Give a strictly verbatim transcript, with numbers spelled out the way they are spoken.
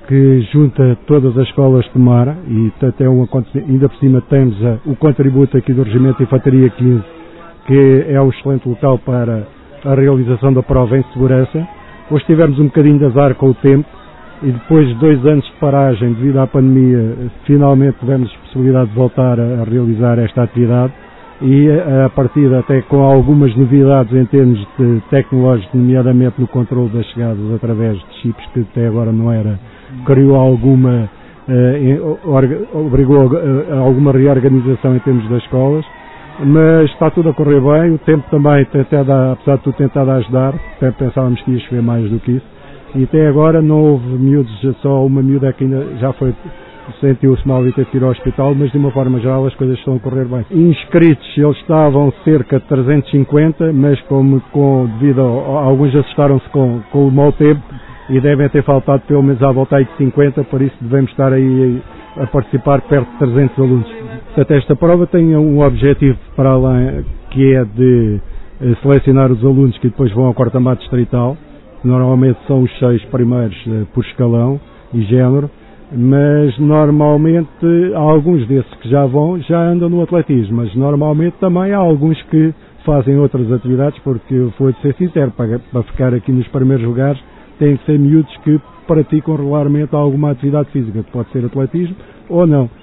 que junta todas as escolas de Mar e até um, ainda por cima temos a, o contributo aqui do Regimento de Infantaria quinze, que é um excelente local para a realização da prova em segurança. Hoje tivemos um bocadinho de azar com o tempo e depois de dois anos de paragem devido à pandemia, finalmente tivemos possibilidade de voltar a realizar esta atividade e a partir até com algumas novidades em termos de tecnológicos, nomeadamente no controle das chegadas através de chips, que até agora não era, criou alguma, eh, obrigou a alguma reorganização em termos das escolas, mas está tudo a correr bem, o tempo também, até dá, apesar de tudo, tentado ajudar, até pensávamos que ia chover mais do que isso, e até agora não houve miúdos, só uma miúda que ainda já foi, sentiu-se mal e teve que ir ao hospital, mas de uma forma geral as coisas estão a correr bem. Inscritos, eles estavam cerca de trezentos e cinquenta, mas como com, devido a, a alguns assustaram-se com, com o mau tempo e devem ter faltado pelo menos à volta aí de cinquenta, por isso devemos estar aí a participar perto de trezentos alunos. Portanto, esta prova tem um objetivo para além, que é de selecionar os alunos que depois vão ao corta-mato distrital, normalmente são os seis primeiros por escalão e género, mas normalmente há alguns desses que já vão, já andam no atletismo, mas normalmente também há alguns que fazem outras atividades, porque vou ser sincero, para, para ficar aqui nos primeiros lugares têm que ser miúdos que praticam regularmente alguma atividade física, pode ser atletismo ou não.